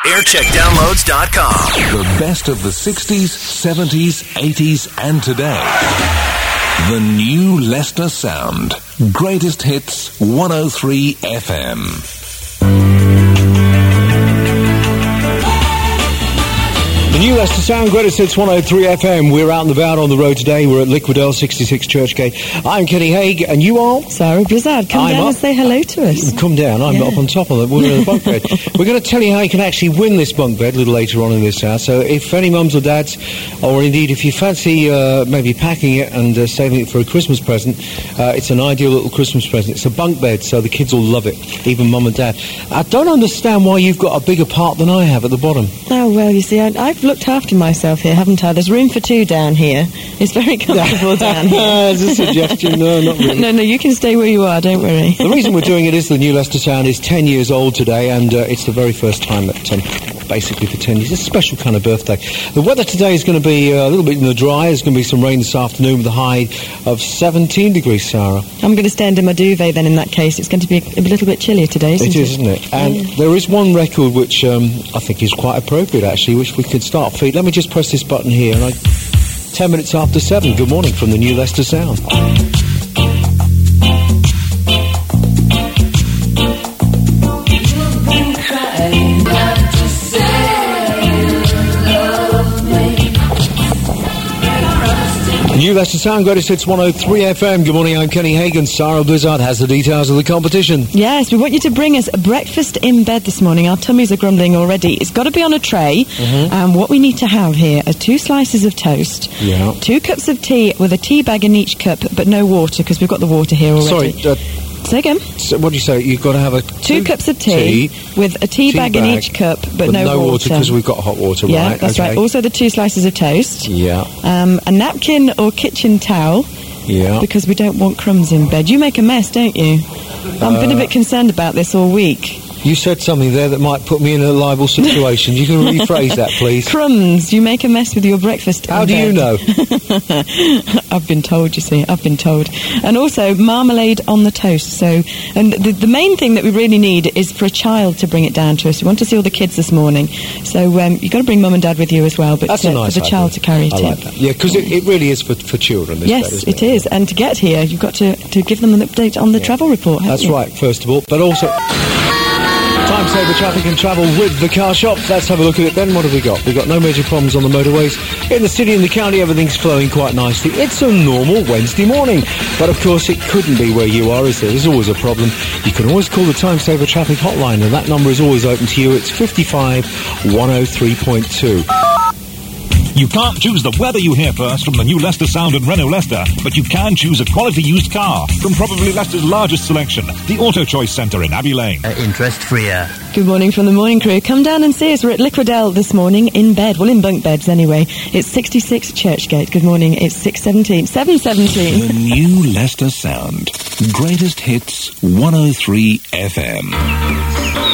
aircheckdownloads.com. The best of the 60s, 70s, 80s, and today. The new Leicester Sound. Greatest Hits 103 FM. The new Leicester Sound, Greatest Hits 103 FM. We're out and about on the road today. We're at Liquidell 66 Churchgate. I'm Kenny Haig, and you are? Sarah Blizzard. Come down and say hello to us. Come down. I'm up on top of it. We're in a bunk bed. We're going to tell you how you can actually win this bunk bed a little later on in this hour. So if any mums or dads, or indeed if you fancy maybe packing it and saving it for a Christmas present, it's an ideal little Christmas present. It's a bunk bed, so the kids will love it, even mum and dad. I don't understand why you've got a bigger part than I have at the bottom. Oh, well, you see, I've looked after myself here, haven't I? There's room for two down here. It's very comfortable down here. As a suggestion, no, not really. No, you can stay where you are, don't worry. The reason we're doing it is the new Leicester Sound is 10 years old today, and it's the very first time that, basically for 10 years, it's a special kind of birthday. The weather today is going to be a little bit in the dry. There's going to be some rain this afternoon with a high of 17 degrees, Sarah. I'm going to stay under my duvet then in that case. It's going to be a little bit chillier today, isn't it? It is, isn't it? And there is one record which I think is quite appropriate, actually, which we could start feeding. Let me just press this button here, and 10 minutes after 7. Good morning from the new Leicester Sound. New Leicester Sound, Greatest Hits 103 FM. Good morning, I'm Kenny Hagan. Sarah Blizzard has the details of the competition. Yes, we want you to bring us a breakfast in bed this morning. Our tummies are grumbling already. It's got to be on a tray. And what we need to have here are 2 slices of toast, 2 cups of tea with a tea bag in each cup, but no water, because we've got the water here already. Sorry, say again. So what do you say? You've got to have 2 cups of tea with a tea bag in each cup, but no water. Because we've got hot water, yeah, right? That's right. Also the 2 slices of toast. Yeah. A napkin or kitchen towel. Yeah. Because we don't want crumbs in bed. You make a mess, don't you? I've been a bit concerned about this all week. You said something there that might put me in a liable situation. You can rephrase that, please. Crumbs. You make a mess with your breakfast. How do you know? I've been told, you see. I've been told. And also, marmalade on the toast. So, and the main thing that we really need is for a child to bring it down to us. We want to see all the kids this morning. So, you've got to bring mum and dad with you as well. But that's a nice for the child to carry it in. I like that. Yeah, because it really is for children, this yes, bed, isn't it is. And to get here, you've got to give them an update on the travel report, haven't That's you? right, first of all. But also... Time saver traffic and travel with the car shop. Let's have a look at it then. What have we got? We've got no major problems on the motorways. In the city and the county, everything's flowing quite nicely. It's a normal Wednesday morning. But of course, it couldn't be where you are, is there? There's always a problem. You can always call the Time Saver Traffic Hotline, and that number is always open to you. It's 55 103.2. You can't choose the weather you hear first from the new Leicester Sound and Renault Leicester, but you can choose a quality used car from probably Leicester's largest selection, the Auto Choice Centre in Abbey Lane. Interest-free. Good morning from the morning crew. Come down and see us. We're at Liquidell this morning in bed. Well, in bunk beds anyway. It's 66 Churchgate. Good morning. It's 7:17. The new Leicester Sound. Greatest Hits 103 FM.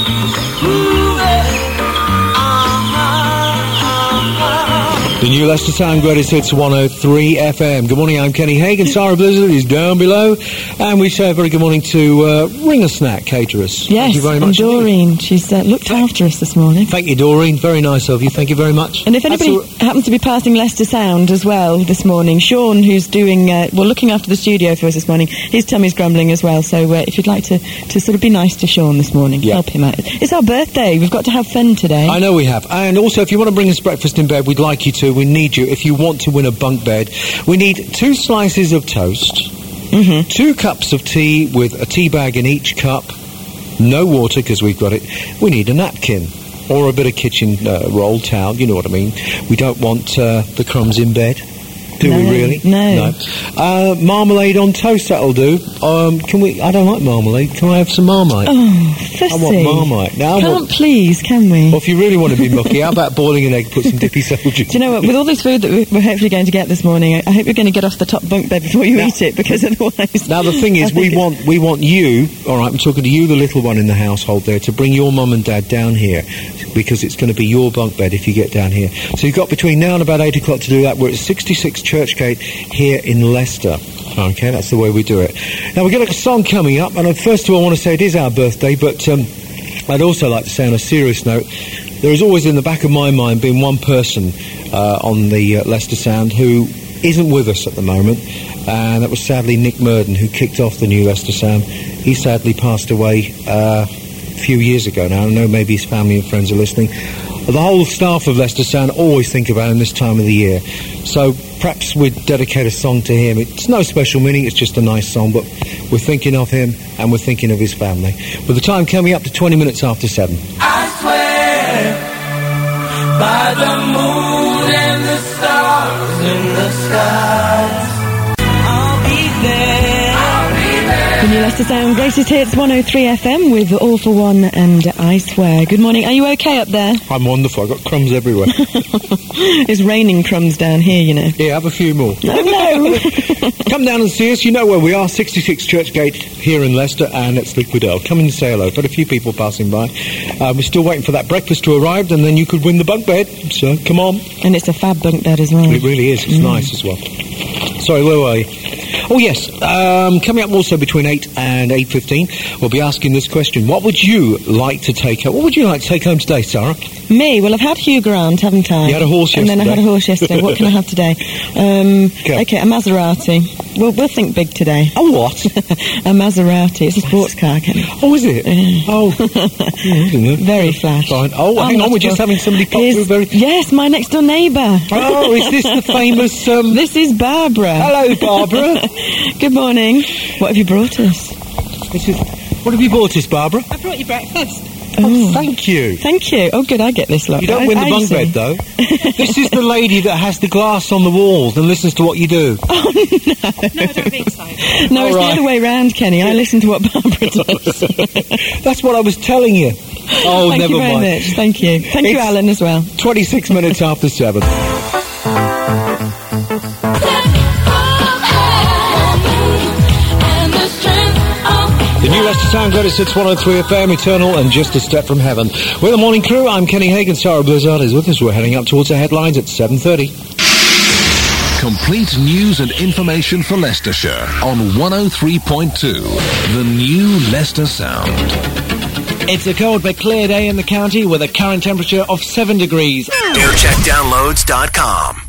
The new Leicester Sound, Greatest Hits 103 FM. Good morning, I'm Kenny Hagan. Sarah Blizzard is down below. And we say a very good morning to Ring a Snack Caterers. Yes, thank you very much. And Doreen. She's looked after us this morning. Thank you, Doreen. Very nice of you. Thank you very much. And if anybody happens to be passing Leicester Sound as well this morning, Sean, who's doing, looking after the studio for us this morning, his tummy's grumbling as well. So if you'd like to sort of be nice to Sean this morning, help him out. It's our birthday. We've got to have fun today. I know we have. And also, if you want to bring us breakfast in bed, we'd like you to. We need you. If you want to win a bunk bed, we need 2 slices of toast, 2 cups of tea with a tea bag in each cup, no water because we've got it. We need a napkin or a bit of kitchen roll towel, you know what I mean. We don't want the crumbs in bed. Do we really? No. Marmalade on toast, that'll do. Can we? I don't like marmalade. Can I have some Marmite? Oh, fussy. I want Marmite. Now, please, can we? Well, if you really want to be mucky, how about boiling an egg, put some dippy soldier? Do you know what? With all this food that we're hopefully going to get this morning, I hope you're going to get off the top bunk bed before you eat it, because otherwise... Now, the thing is, we want you, all right, I'm talking to you, the little one in the household there, to bring your mum and dad down here, because it's going to be your bunk bed if you get down here. So you've got between now and about 8 o'clock to do that. We're at 66 Churchgate here in Leicester. Okay, that's the way we do it. Now, we've got a song coming up, and first of all, I want to say it is our birthday, but I'd also like to say on a serious note, there has always in the back of my mind been one person on the Leicester Sound who isn't with us at the moment, and that was sadly Nick Murden, who kicked off the new Leicester Sound. He sadly passed away a few years ago now. I know maybe his family and friends are listening. The whole staff of Leicester Sound always think about him this time of the year, so perhaps we'd dedicate a song to him. It's no special meaning, it's just a nice song, but we're thinking of him and we're thinking of his family. With the time coming up to 20 minutes after 7. I swear by the moon and the stars in the skies, I'll be there. The new Leicester Sound Greatest Hits 103 FM with All for One and I Swear. Good morning. Are you okay up there? I'm wonderful. I've got crumbs everywhere. It's raining crumbs down here, you know. Yeah, have a few more. Oh, no. Come down and see us. You know where we are, 66 Churchgate here in Leicester, and at Sleepwood. Come in and say hello. Got a few people passing by. We're still waiting for that breakfast to arrive, and then you could win the bunk bed. So, come on. And it's a fab bunk bed as well. It really is. It's nice as well. Sorry, where were you? Oh, yes. Coming up also between 8 and 8:15, we'll be asking this question. What would you like to take home? What would you like to take home today, Sarah? Me? Well, I've had Hugh Grant, haven't I? You had a horse yesterday. And then I had a horse yesterday. What can I have today? Okay, a Maserati. We'll think big today. A what? A Maserati. It's a sports car, Kenny. Oh, is it? Oh. Very flash. Fine. Oh, hang on. We're just having somebody pop through very... Yes, my next door neighbour. Oh, is this the famous... This is Barbara. Hello, Barbara. Good morning. What have you brought us? What have you brought us, Barbara? I brought you breakfast. Oh, thank you. Thank you. Oh, good, I get this lot. You don't win the bunk bed, though. This is the lady that has the glass on the walls and listens to what you do. Oh, no. No, I don't think so. No, it's the other way round, Kenny. I listen to what Barbara does. That's what I was telling you. Oh, Thank never you very mind. much. Thank you. Thank you, Alan, as well. 26 minutes after 7. The new Leicester Sound Greatest Hits 103 FM, Eternal and Just a Step from Heaven. With the morning crew, I'm Kenny Hagan. Sarah Blizzard is with us. We're heading up towards the headlines at 7:30. Complete news and information for Leicestershire on 103.2. The new Leicester Sound. It's a cold but clear day in the county with a current temperature of 7 degrees. AirCheckDownloads.com.